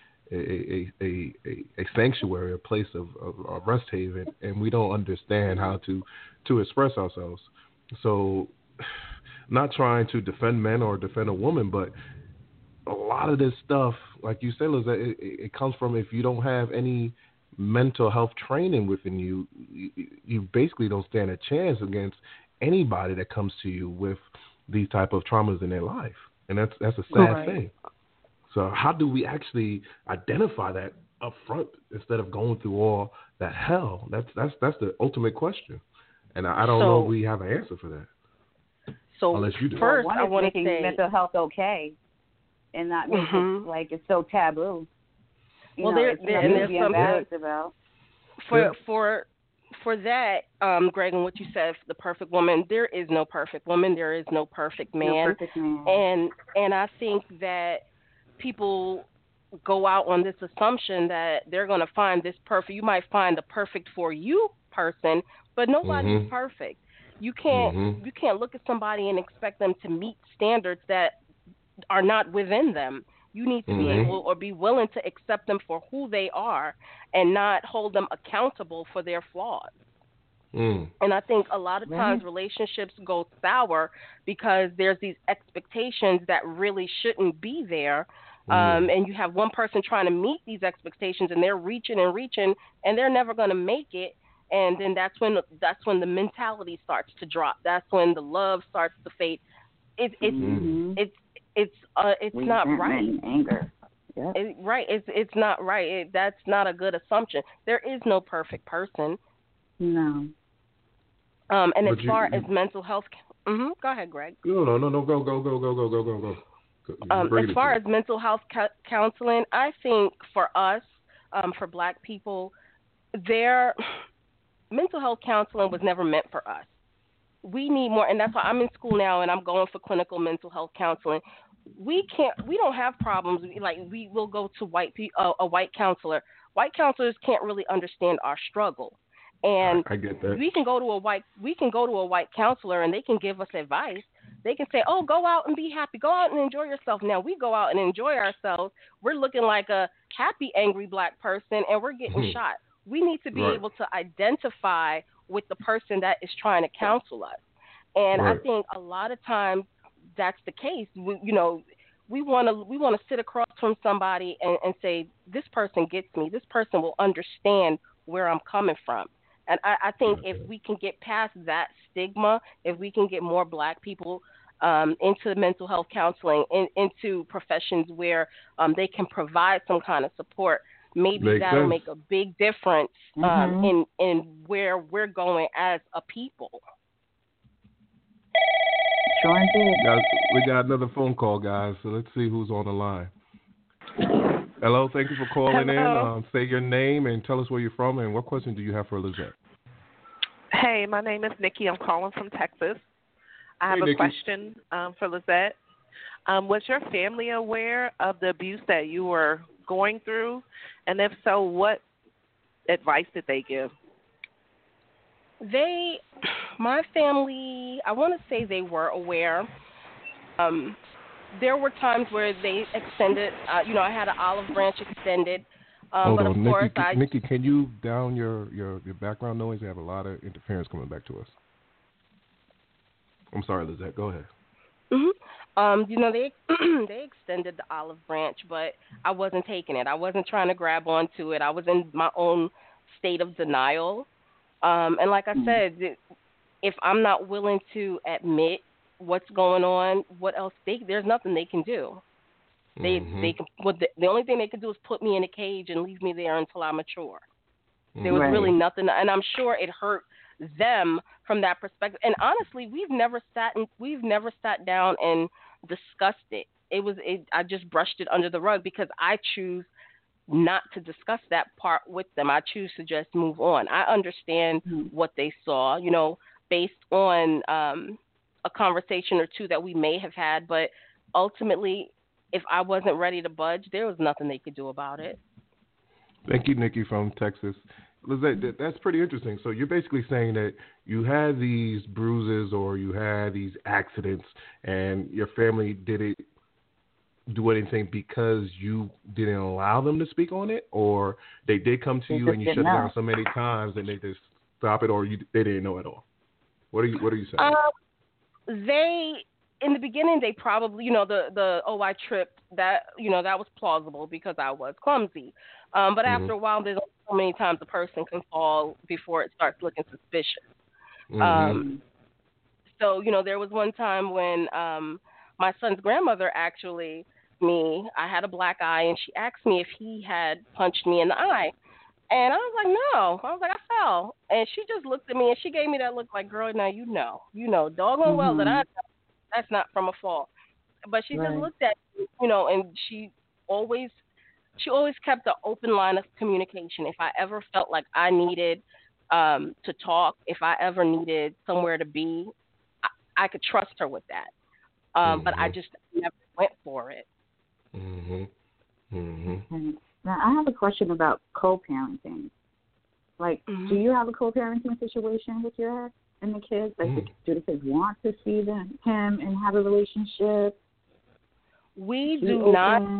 a sanctuary, a place of rest haven, and we don't understand how to express ourselves. So, not trying to defend men or defend a woman, but a lot of this stuff, like you said, is that it comes from if you don't have any mental health training within you, you basically don't stand a chance against anybody that comes to you with these type of traumas in their life, and that's a sad thing. So how do we actually identify that up front instead of going through all that hell? That's the ultimate question, and I don't know if we have an answer for that. So unless you do. First, I want to say mental health okay, and not make it like it's so taboo. There's embarrassed about. For that, Greg, and what you said, the perfect woman, there is no perfect woman. There is no perfect man. No perfect man. And I think that people go out on this assumption that they're going to find this perfect. You might find the perfect for you person, but nobody's perfect. You can't look at somebody and expect them to meet standards that are not within them. You need to be able or be willing to accept them for who they are and not hold them accountable for their flaws. And I think a lot of times relationships go sour because there's these expectations that really shouldn't be there. And you have one person trying to meet these expectations and they're reaching and they're never going to make it. And then that's when the mentality starts to drop. That's when the love starts to fade. It's not right. Anger. Yep. It's not right. That's not a good assumption. There is no perfect person. No. And as far as mental health, go ahead, Greg. No. Go. As far as mental health counseling, I think for us, for Black people, mental health counseling was never meant for us. We need more, and that's why I'm in school now, and I'm going for clinical mental health counseling. We don't have problems. We will go to a white counselor. White counselors can't really understand our struggle, and I get that. We can go to a white counselor, and they can give us advice. They can say, "Oh, go out and be happy. Go out and enjoy yourself." Now we go out and enjoy ourselves. We're looking like a happy, angry Black person, and we're getting shot. We need to be able to identify with the person that is trying to counsel us. And I think a lot of times that's the case. We want to sit across from somebody and say, this person gets me. This person will understand where I'm coming from. And I think if we can get past that stigma, if we can get more Black people into mental health counseling, into professions where they can provide some kind of support, maybe Makes that'll sense. make a big difference in where we're going as a people. Sure indeed. We got another phone call, guys. So let's see who's on the line. Hello, thank you for calling in. Say your name and tell us where you're from and what question do you have for Lizette? Hey, my name is Nikki. I'm calling from Texas. I have Nikki. a question for Lizette. Was your family aware of the abuse that you were going through? And if so, what advice did they give? My family, I want to say they were aware. There were times where they extended, I had an olive branch extended. Hold but on, of course Nikki, can you down your background noise? We have a lot of interference coming back to us. I'm sorry, Lizette. Go ahead. They they extended the olive branch, but I wasn't taking it. I wasn't trying to grab onto it. I was in my own state of denial. And like I said, if I'm not willing to admit what's going on, what else? There's nothing they can do. They can. The only thing they can do is put me in a cage and leave me there until I mature. There was really nothing, and I'm sure it hurt them from that perspective. And honestly, we've never sat down and discussed it. I just brushed it under the rug because I choose not to discuss that part with them. I choose to just move on. I understand what they saw, based on a conversation or two that we may have had, but ultimately, if I wasn't ready to budge, there was nothing they could do about it. Thank you, Nikki from Texas. Lizette, that's pretty interesting. So you're basically saying that you had these bruises or you had these accidents and your family didn't do anything because you didn't allow them to speak on it, or they did come to you and you shut it down so many times and they just stop it, or they didn't know at all? What are you saying? In the beginning, they probably, I tripped, that was plausible because I was clumsy. But after a while, there's so many times a person can fall before it starts looking suspicious. So, there was one time when my son's grandmother I had a black eye, and she asked me if he had punched me in the eye. And I was like, no. I was like, I fell. And she just looked at me, and she gave me that look like, girl, now you know doggone well that that's not from a fall. But she just looked at me, and she always kept an open line of communication. If I ever felt like I needed to talk, if I ever needed somewhere to be, I could trust her with that. But I just never went for it. Now, I have a question about co-parenting. Like, do you have a co-parenting situation with your ex and the kids? Like, do the kids want to see him and have a relationship? We do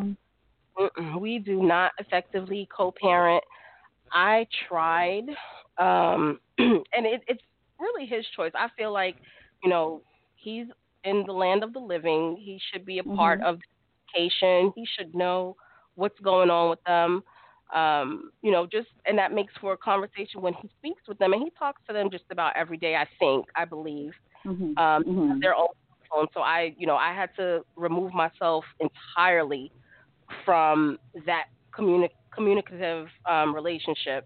not effectively co-parent. I tried, and it's really his choice. I feel like, he's in the land of the living. He should be a part of the education. He should know what's going on with them. And that makes for a conversation when he speaks with them, and he talks to them just about every day, I believe. Their own phone. So I had to remove myself entirely from that communicative relationship.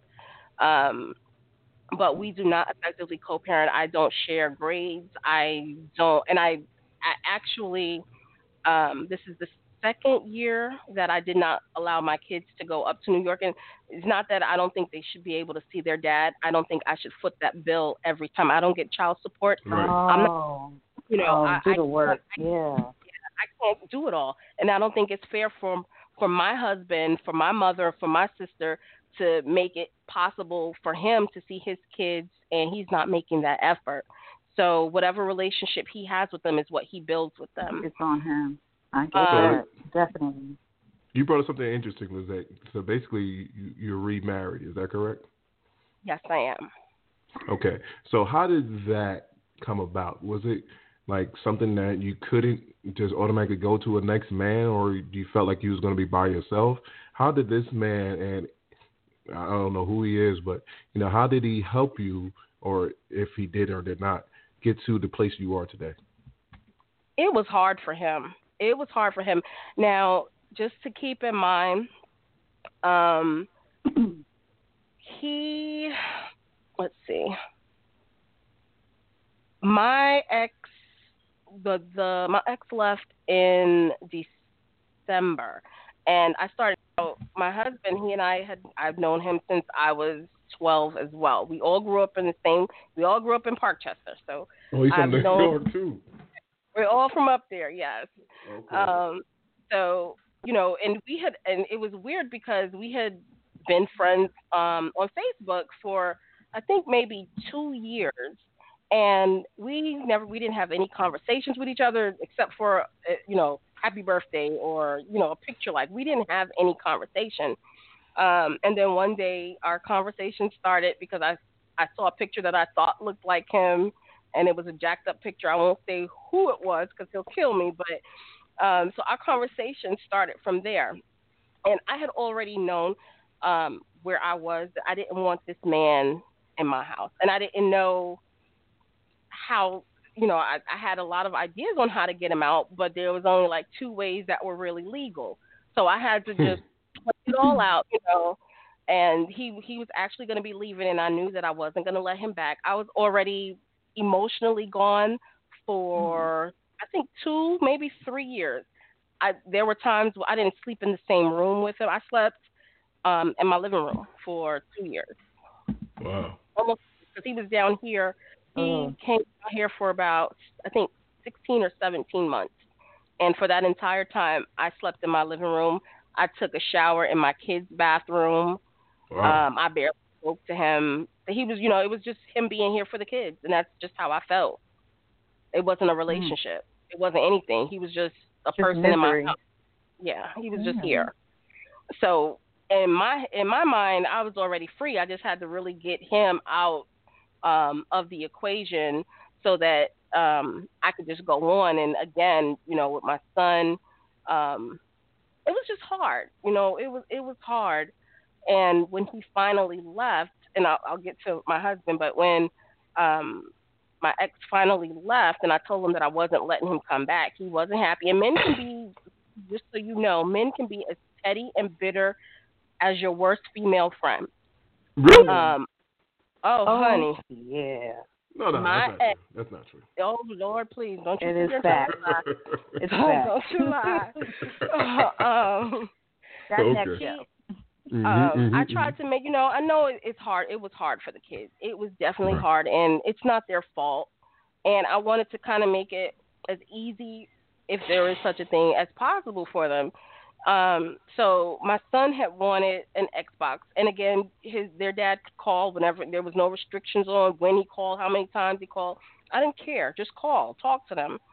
But we do not effectively co-parent. I don't share grades. I don't, and I actually, this is the second year that I did not allow my kids to go up to New York. And it's not that I don't think they should be able to see their dad. I don't think I should foot that bill every time. I don't get child support. Right. I'm not, do the work. I can't do it all. And I don't think it's fair for my husband, for my mother, for my sister to make it possible for him to see his kids, and he's not making that effort. So whatever relationship he has with them is what he builds with them. It's on him. I get that, definitely. You brought up something interesting, Lizette. So basically, you're remarried. Is that correct? Yes, I am. Okay. So how did that come about? Was it like something that you couldn't just automatically go to a next man, or you felt like you was going to be by yourself? How did this man, and I don't know who he is, but how did he help you, or if he did or did not, get to the place you are today? It was hard for him. Now, just to keep in mind, let's see. My ex, my ex left in December, and I started. So my husband, I've known him since I was 12 as well. We all grew up in Parkchester, so he's from New York too. We're all from up there, yes. Okay. So and it was weird because we had been friends on Facebook for I think maybe 2 years, and we didn't have any conversations with each other except for happy birthday or a picture. Like, we didn't have any conversation. And then one day our conversation started because I saw a picture that I thought looked like him, and it was a jacked up picture. I won't say who it was because he'll kill me, but so our conversation started from there. And I had already known where I was. I didn't want this man in my house, and I didn't know how. I had a lot of ideas on how to get him out, but there was only like 2 ways that were really legal. So I had to just put it all out, and he was actually going to be leaving, and I knew that I wasn't going to let him back. I was already emotionally gone for, I think, 2, maybe 3 years. There were times where I didn't sleep in the same room with him. I slept in my living room for 2 years. Wow. Almost, because he was down here. He came out here for about, I think, 16 or 17 months. And for that entire time, I slept in my living room. I took a shower in my kids' bathroom. Wow. I barely spoke to him. He was, it was just him being here for the kids, and that's just how I felt. It wasn't a relationship. It wasn't anything. He was just a person in my house. Yeah, he was just here. So in my mind, I was already free. I just had to really get him out of the equation so that I could just go on. And again, with my son, it was just hard. It was hard. And when he finally left, and I'll get to my husband, but when my ex finally left, and I told him that I wasn't letting him come back, he wasn't happy. And men can be, just so you know, men can be as petty and bitter as your worst female friend. Really? Honey. Yeah. No, that's not true. Oh, Lord, please. Don't you It is fact. It's fact. Don't you lie. I tried to make, I know it's hard. It was hard for the kids. It was definitely hard, and it's not their fault. And I wanted to kind of make it as easy, if there is such a thing, as possible for them. So my son had wanted an Xbox, and again, their dad could call whenever. There was no restrictions on when he called, how many times he called. I didn't care. Just call, talk to them.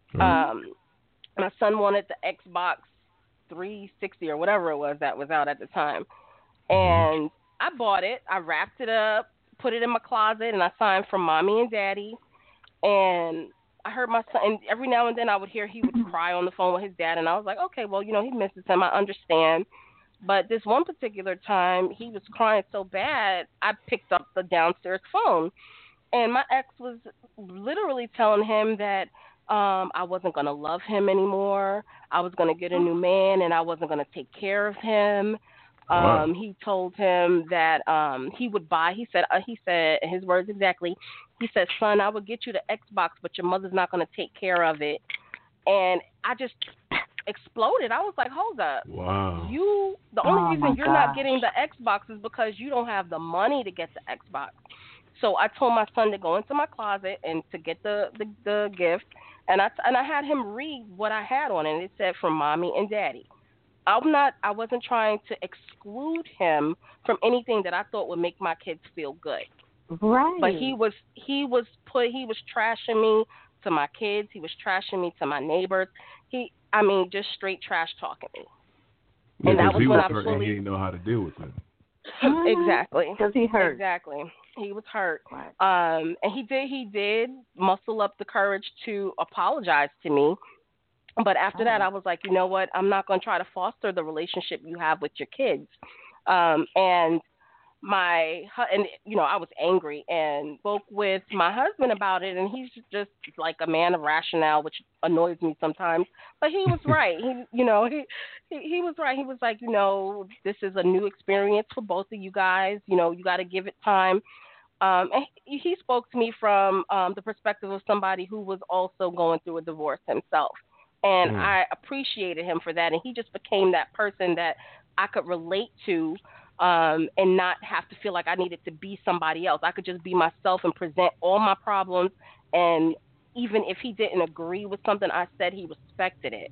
My son wanted the Xbox 360 or whatever it was that was out at the time, and I bought it. I wrapped it up, put it in my closet, and I signed from Mommy and Daddy. And I heard my son, and every now and then I would hear he would cry on the phone with his dad, and I was like, okay, well, he misses him. I understand. But this one particular time, he was crying so bad, I picked up the downstairs phone, and my ex was literally telling him that I wasn't going to love him anymore. I was going to get a new man, and I wasn't going to take care of him. He told him that he would buy. He said, his words exactly. He said, "Son, I will get you the Xbox, but your mother's not going to take care of it." And I just exploded. I was like, "Hold up! Wow! The only reason you're not getting the Xbox is because you don't have the money to get the Xbox." So I told my son to go into my closet and to get the gift, and I had him read what I had on it. It said, "From Mommy and Daddy." I wasn't trying to exclude him from anything that I thought would make my kids feel good. Right. But he was trashing me to my kids. He was trashing me to my neighbors. Just straight trash talking me. Yeah, and that was he when was I hurt and he didn't know how to deal with it. Exactly. Because he hurt. Exactly. He was hurt. Right. And he did muscle up the courage to apologize to me. But after that, I was like, you know what? I'm not going to try to foster the relationship you have with your kids. And and I was angry and spoke with my husband about it, and he's just like a man of rationale, which annoys me sometimes. But he was right. He was right. He was like, this is a new experience for both of you guys. You got to give it time. And he spoke to me from the perspective of somebody who was also going through a divorce himself. And I appreciated him for that. And he just became that person that I could relate to and not have to feel like I needed to be somebody else. I could just be myself and present all my problems. And even if he didn't agree with something I said, he respected it.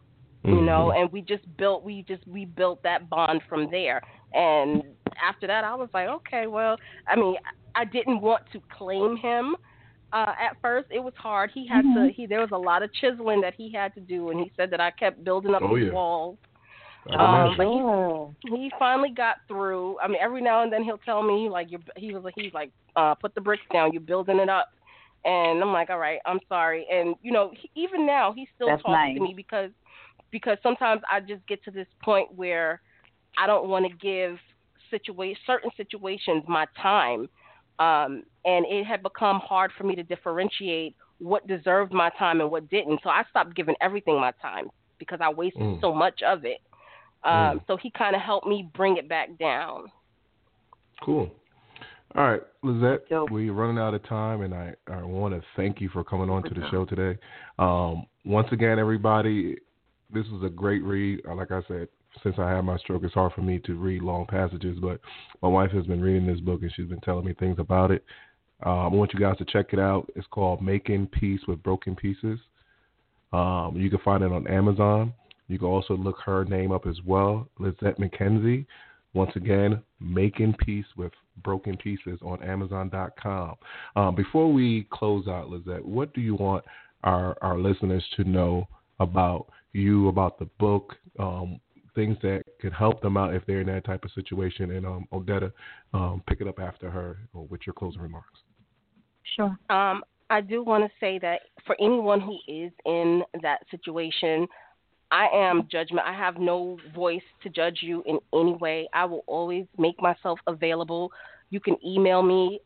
And we built that bond from there. And after that, I was like, okay, well, I mean, I didn't want to claim him. At first, it was hard. He had there was a lot of chiseling that he had to do, and he said that I kept building up these walls. But he finally got through. I mean, every now and then he'll tell me he's like, put the bricks down. You're building it up, and I'm like, all right, I'm sorry. And even now he still talks to me because sometimes I just get to this point where I don't want to give certain situations my time. And it had become hard for me to differentiate what deserved my time and what didn't. So I stopped giving everything my time because I wasted so much of it. So he kind of helped me bring it back down. Cool. All right, Lizette, we're running out of time, and I want to thank you for coming on to the show today. Once again, everybody, this was a great read. Like I said, since I had my stroke, it's hard for me to read long passages, but my wife has been reading this book, and she's been telling me things about it. I want you guys to check it out. It's called Making Peace with Broken Pieces. You can find it on Amazon. You can also look her name up as well, Lizette McKenzie. Once again, Making Peace with Broken Pieces on Amazon.com. Before we close out, Lizette, what do you want our listeners to know about you, about the book, things that could help them out if they're in that type of situation? And Odetta, pick it up after her with your closing remarks. Sure. I do want to say that for anyone who is in that situation, I am judgment. I have no voice to judge you in any way. I will always make myself available. You can email me,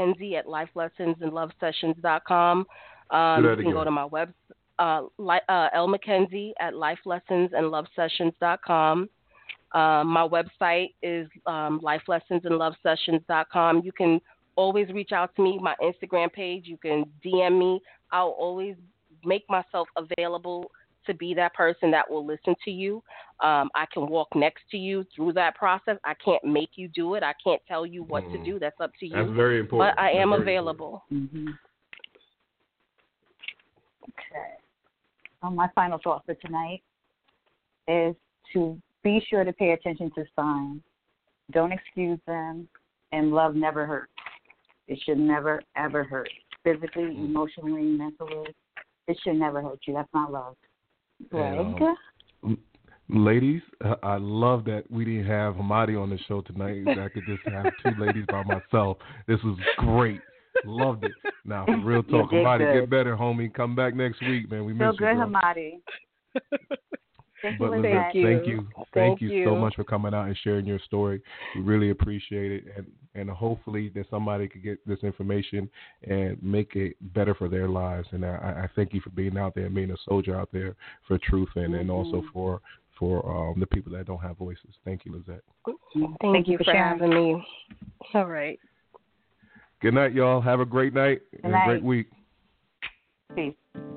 lmckenzie@lifelessonsandlovesessions.com. You can go to my website, lmckenzie@lifelessonsandlovesessions.com. My website is lifelessonsandlovesessions.com. You can always reach out to me, my Instagram page. You can DM me. I'll always make myself available to be that person that will listen to you. I can walk next to you through that process. I can't make you do it. I can't tell you what to do. That's up to you. That's very important. But I am available. Okay. My final thought for tonight is to be sure to pay attention to signs. Don't excuse them, and love never hurts. It should never, ever hurt. Physically, emotionally, mentally, it should never hurt you. That's not love. Greg? Ladies, I love that we didn't have Hamadi on the show tonight. I could just have two ladies by myself. This was great. Loved it. Now, for real talk, Hamadi, get better, homie. Come back next week, man. We miss you, good, bro. Hamadi. Thank you so much for coming out and sharing your story. We really appreciate it, and hopefully that somebody could get this information and make it better for their lives. And I thank you for being out there and being a soldier out there for truth and also for the people that don't have voices. Thank you, Lizette. Thank you for having me. All right. Good night, y'all. Have a great night and a great week. Peace.